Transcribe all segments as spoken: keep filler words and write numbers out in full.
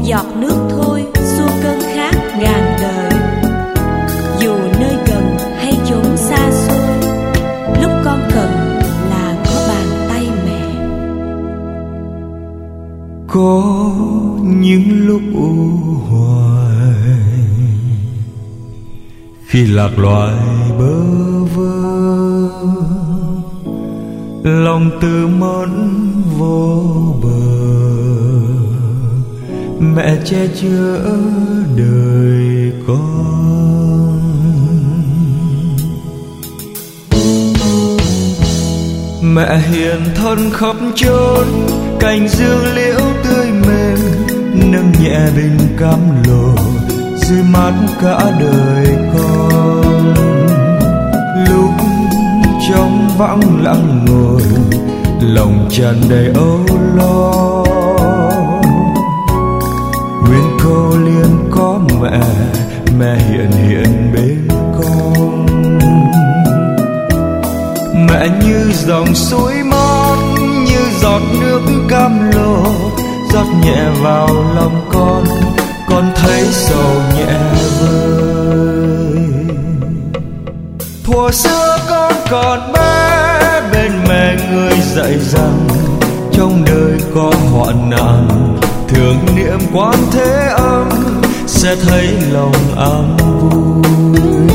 giọt nước thôi xua cơn khát ngàn đời. Dù nơi gần hay chốn xa xôi, lúc con cần là có bàn tay mẹ. Có những lúc u hoài, khi lạc loài bơ vơ, lòng từ mẫn vô bờ, mẹ che chở đời con. Mẹ hiền thân khắp chốn, cành dương liễu tươi mềm, nâng nhẹ bình cam lồ dưới mát cả đời con. Lúc trong vắng lặng ngồi, lòng tràn đầy âu lo, nguyên câu liên có mẹ, mẹ hiện hiện bên con. Mẹ như dòng suối mát, như giọt nước cam lồ, rót nhẹ vào lòng con, con thấy sầu nhẹ vơi. Thuở xưa con còn bé, bên mẹ người dạy rằng trong đời có hoạn nạn, thường niệm Quan Thế Âm sẽ thấy lòng an vui.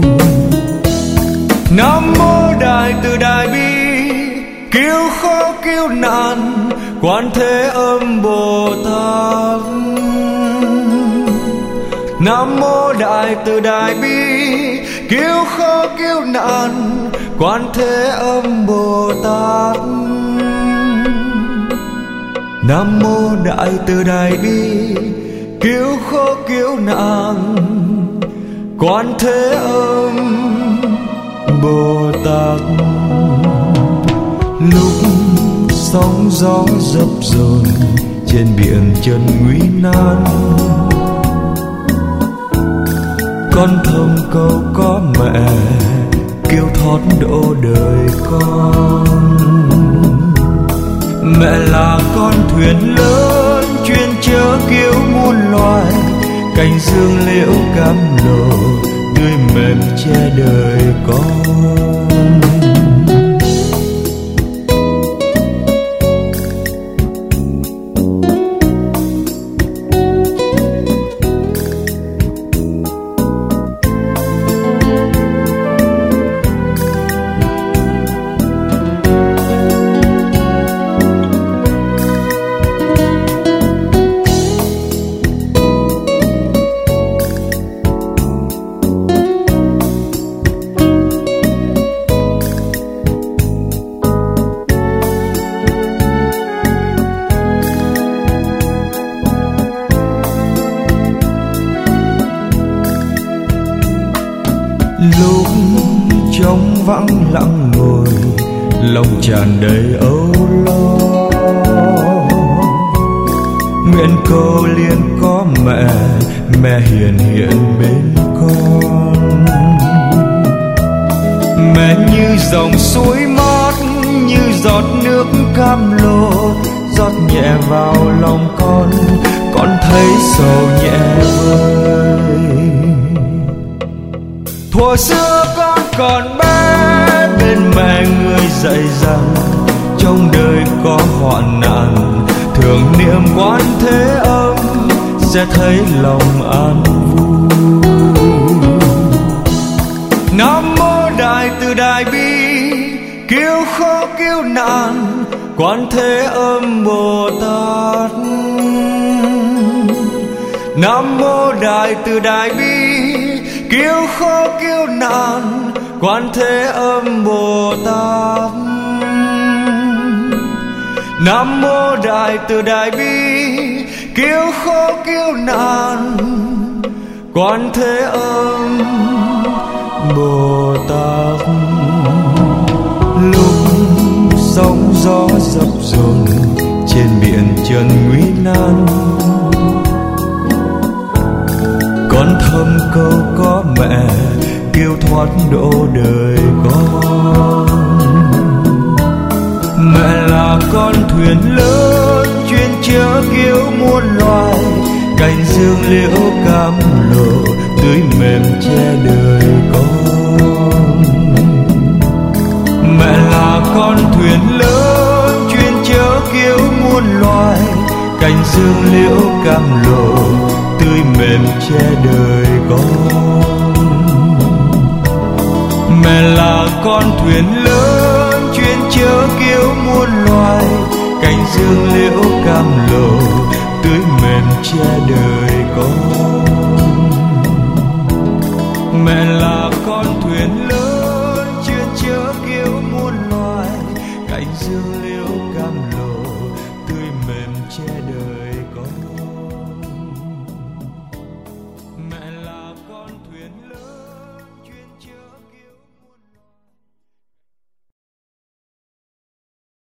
Nam mô Đại Từ Đại Bi, cứu khó cứu nạn Quan Thế Âm Bồ Tát. Nam mô Đại Từ Đại Bi, cứu khó cứu nạn Quan Thế Âm Bồ Tát. Nam mô Đại Từ Đại Bi, cứu khó cứu nạn Quan Thế Âm Bồ Tát. Lúc sóng gió dập dồn trên biển trần nguy nan, con thầm cầu có mẹ kêu thoát độ đời con. Mẹ là con thuyền lớn chuyên chở cứu muôn loài, cành dương liễu cam lồ tươi mềm che đời con. Lúc trong vắng lặng ngồi, lòng tràn đầy âu lo, nguyện cầu liên có mẹ, mẹ hiền hiện bên con. Mẹ như dòng suối mát, như giọt nước cam lồ, rót nhẹ vào lòng con, con thấy sầu nhẹ vơi. Thuở xưa con còn bé, bên mẹ người dạy rằng trong đời có hoạn nạn, thường niệm Quan Thế Âm sẽ thấy lòng an vui. Nam mô Đại Từ Đại Bi, cứu khó cứu nạn Quan Thế Âm Bồ Tát. Nam mô Đại Từ Đại Bi, cứu khó cứu nạn Quan Thế Âm Bồ Tát. Nam mô Đại Từ Đại Bi, cứu khó cứu nạn Quan Thế Âm Bồ Tát. Lúc sóng gió dập dồn trên biển trần nguy nan, con thầm cầu có mẹ kêu thoát độ đời con. Mẹ là con thuyền lớn chuyên chở cứu muôn loài, dương liễu cam lộ tươi mềm che đời con. Mẹ là con thuyền lớn chuyên chở cứu muôn loài, cành dương liễu cam lộ tươi mềm che đời con. Mẹ là con thuyền lớn chuyên chở cứu muôn loài, cành dương liễu cam lộ tươi mềm che đời con. Mẹ là con thuyền lớn chuyên chở cứu muôn loài, cành dương liễu cam lộ tươi mềm che đời